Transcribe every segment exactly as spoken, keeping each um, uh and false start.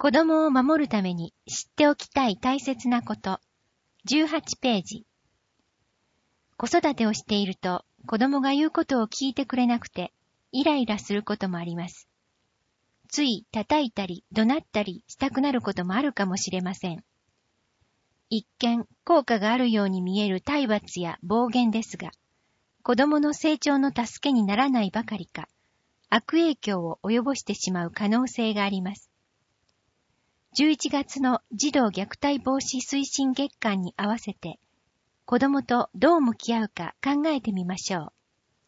子供を守るために知っておきたい大切なこと。じゅうはちページ。子育てをしていると子供が言うことを聞いてくれなくてイライラすることもあります。つい叩いたり怒鳴ったりしたくなることもあるかもしれません。一見効果があるように見える体罰や暴言ですが、子供の成長の助けにならないばかりか、悪影響を及ぼしてしまう可能性があります。じゅういちがつの児童虐待防止推進月間に合わせて、子供とどう向き合うか考えてみましょう。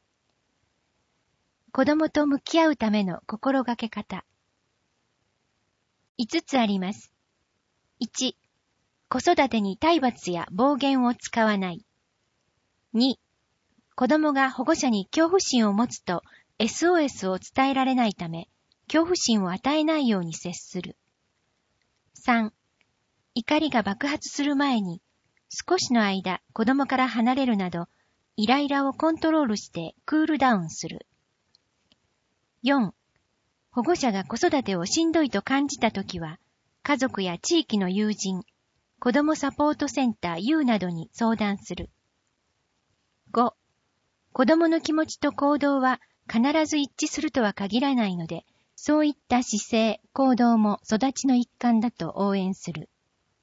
子供と向き合うための心がけ方。いつつあります。いち、子育てに体罰や暴言を使わない。に、子供が保護者に恐怖心を持つと エスオーエス を伝えられないため、恐怖心を与えないように接する。さん、怒りが爆発する前に少しの間子供から離れるなど、イライラをコントロールしてクールダウンする。よん、保護者が子育てをしんどいと感じたときは、家族や地域の友人、子供サポートセンター ユー などに相談する。ご、子供の気持ちと行動は必ず一致するとは限らないので、そういった姿勢、行動も育ちの一環だと応援する。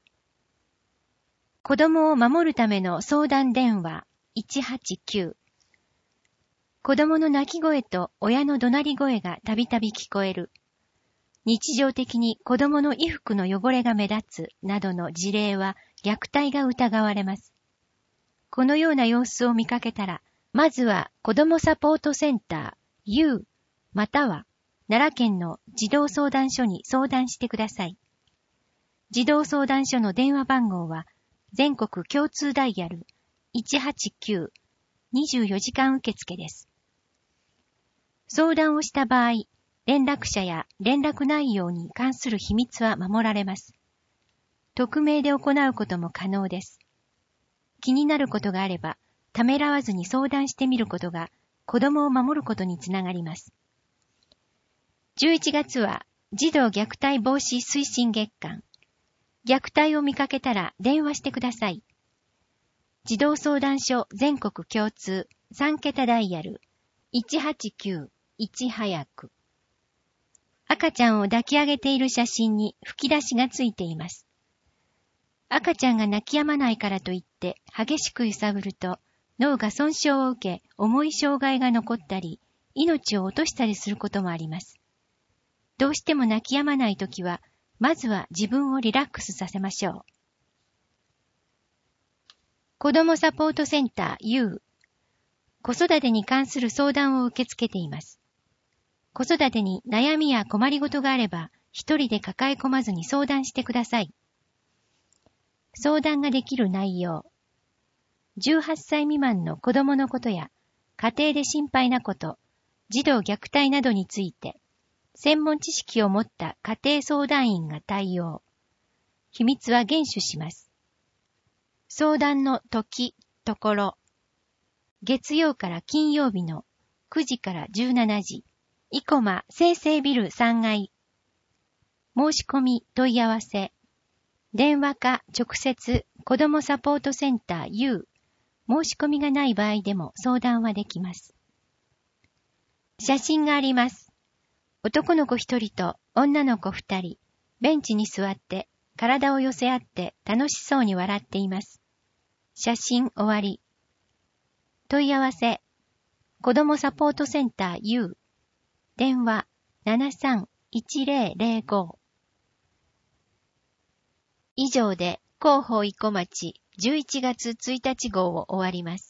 子供を守るための相談電話いちはちきゅう。子供の泣き声と親の怒鳴り声がたびたび聞こえる。日常的に子供の衣服の汚れが目立つなどの事例は虐待が疑われます。このような様子を見かけたら、まずは子供サポートセンター ユー または奈良県の児童相談所に相談してください。児童相談所の電話番号は全国共通ダイヤルいちはちきゅう、にじゅうよじかん受付です。相談をした場合、連絡者や連絡内容に関する秘密は守られます。匿名で行うことも可能です。気になることがあれば、ためらわずに相談してみることが子供を守ることにつながります。じゅういちがつは児童虐待防止推進月間。虐待を見かけたら電話してください。児童相談所全国共通さんけたダイヤルいちはちきゅういち早く。赤ちゃんを抱き上げている写真に吹き出しがついています。赤ちゃんが泣き止まないからといって激しく揺さぶると脳が損傷を受け重い障害が残ったり命を落としたりすることもあります。どうしても泣き止まないときはまずは自分をリラックスさせましょう。子どもサポートセンター ユー。子育てに関する相談を受け付けています。子育てに悩みや困りごとがあれば、一人で抱え込まずに相談してください。相談ができる内容。じゅうはっさい未満の子供のことや、家庭で心配なこと、児童虐待などについて、専門知識を持った家庭相談員が対応。秘密は厳守します。相談の時、ところ。月曜から金曜日のくじからじゅうしちじ。生駒生成ビルさんがい。申し込み問い合わせ。電話か直接子どもサポートセンター ユー。申し込みがない場合でも相談はできます。写真があります。男の子一人と女の子二人、ベンチに座って体を寄せ合って楽しそうに笑っています。写真終わり。問い合わせ。子どもサポートセンター ユー。電話 ななさんいちぜろぜろご。以上で広報生駒町じゅういちがつついたち号を終わります。